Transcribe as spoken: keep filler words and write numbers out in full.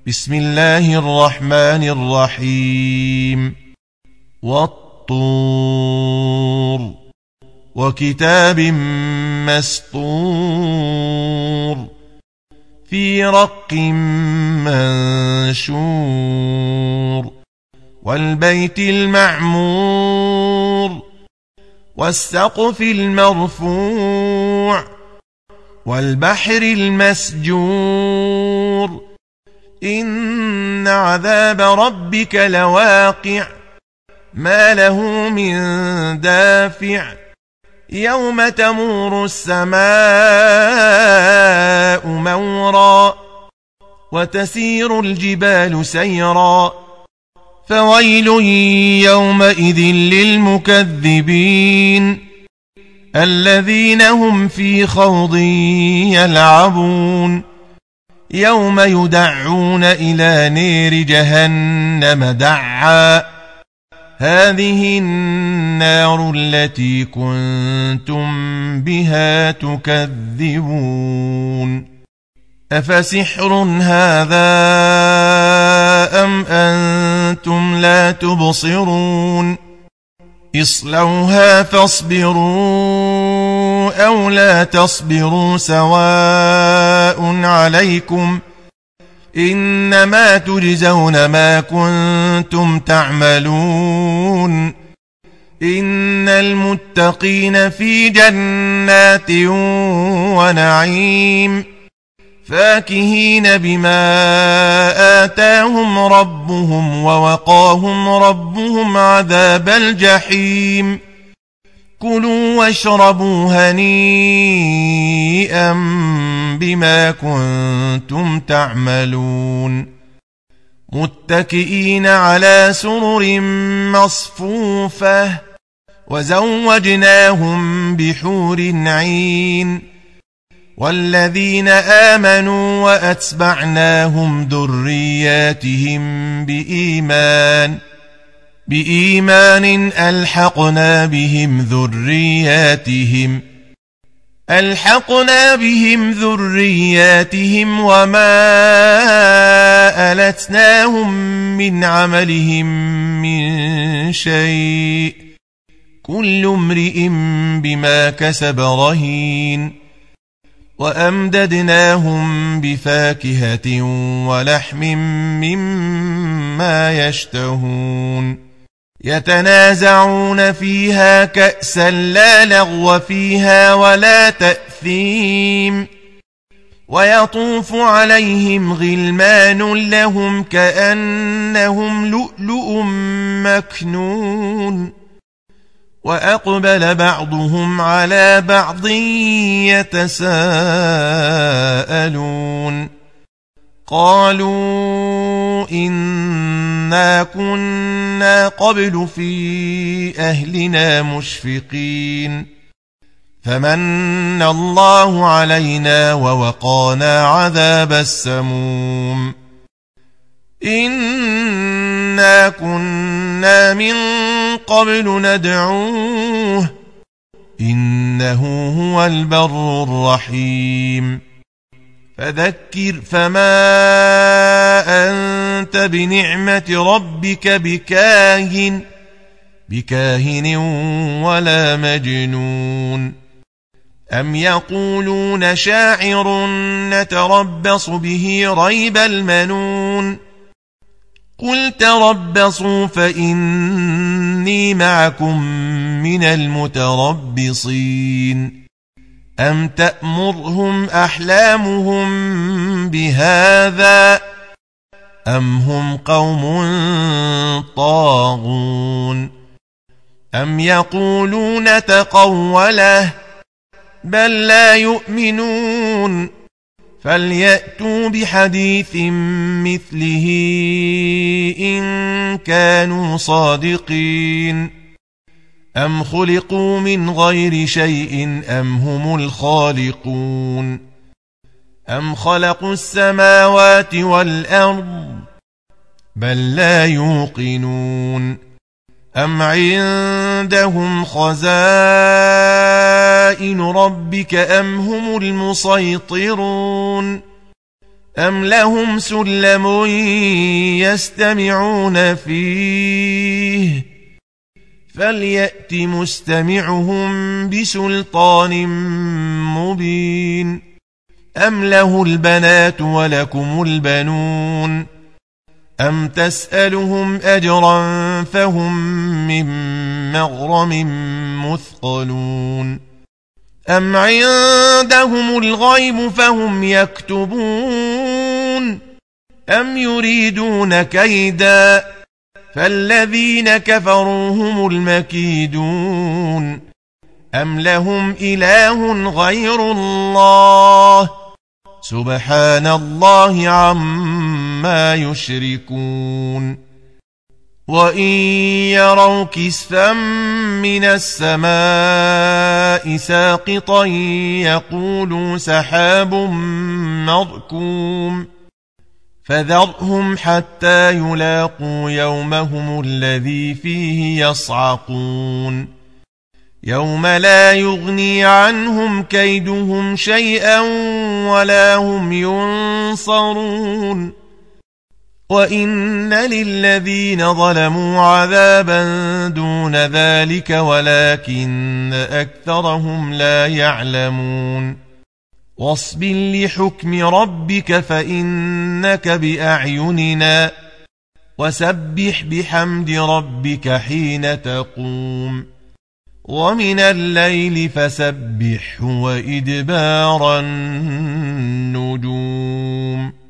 بسم الله الرحمن الرحيم والطور وكتاب مسطور في رق منشور والبيت المعمور والسقف المرفوع والبحر المسجور إن عذاب ربك لواقع ما له من دافع يوم تمور السماء مورا وتسير الجبال سيرا فويل يومئذ للمكذبين الذين هم في خوض يلعبون يوم يدعون إلى نير جهنم دعا هذه النار التي كنتم بها تكذبون أفسحر هذا أم أنتم لا تبصرون اصلوها فاصبروا أو لا تصبروا سواء عليكم إنما تجزون ما كنتم تعملون إن المتقين في جنات ونعيم فاكهين بما آتاهم ربهم ووقاهم ربهم عذاب الجحيم كلوا واشربوا هنيئا بما كنتم تعملون متكئين على سرر مصفوفة وزوجناهم بحور عين والذين آمنوا وأتبعناهم ذرياتهم بإيمان بإيمان ألحقنا بهم ذرياتهم ألحقنا بهم ذرياتهم وما ألتناهم من عملهم من شيء كل امرئ بما كسب رهين وأمددناهم بفاكهة ولحم مما يشتهون يتنازعون فيها كأسا لا لغو فيها ولا تأثيم ويطوف عليهم غلمان لهم كأنهم لؤلؤ مكنون وأقبل بعضهم على بعض يتساءلون قالوا إنا كنا قبل في أهلنا مشفقين فمن الله علينا ووقانا عذاب السموم إنا كنا من قبل ندعوه إنه هو البر الرحيم فذكر فما أنت بنعمة ربك بكاهن بكاهن ولا مجنون أم يقولون شاعر نتربص به ريب المنون قل تربصوا فإني معكم من المتربصين أم تأمرهم أحلامهم بهذا أم هم قوم طاغون أم يقولون تقوله بل لا يؤمنون فليأتوا بحديث مثله إن كانوا صادقين أم خلقوا من غير شيء أم هم الخالقون أم خلقوا السماوات والأرض بل لا يوقنون أم عندهم خزائن ربك أم هم المسيطرون أم لهم سلم يستمعون فيه فليأت مستمعهم بسلطان مبين أم له البنات ولكم البنون أم تسألهم أجرا فهم من مغرم مثقلون أم عندهم الغيب فهم يكتبون أم يريدون كيدا فالذين كفروا هم المكيدون أم لهم إله غير الله سبحان الله عما يشركون وإن يروا كسفا من السماء ساقطا يقولوا سحاب مركوم فذرهم حتى يلاقوا يومهم الذي فيه يصعقون يوم لا يغني عنهم كيدهم شيئا ولا هم ينصرون وإن للذين ظلموا عذابا دون ذلك ولكن أكثرهم لا يعلمون واصبر لحكم ربك فإنك بأعيننا وسبح بحمد ربك حين تقوم ومن الليل فسبحه وإدبار النجوم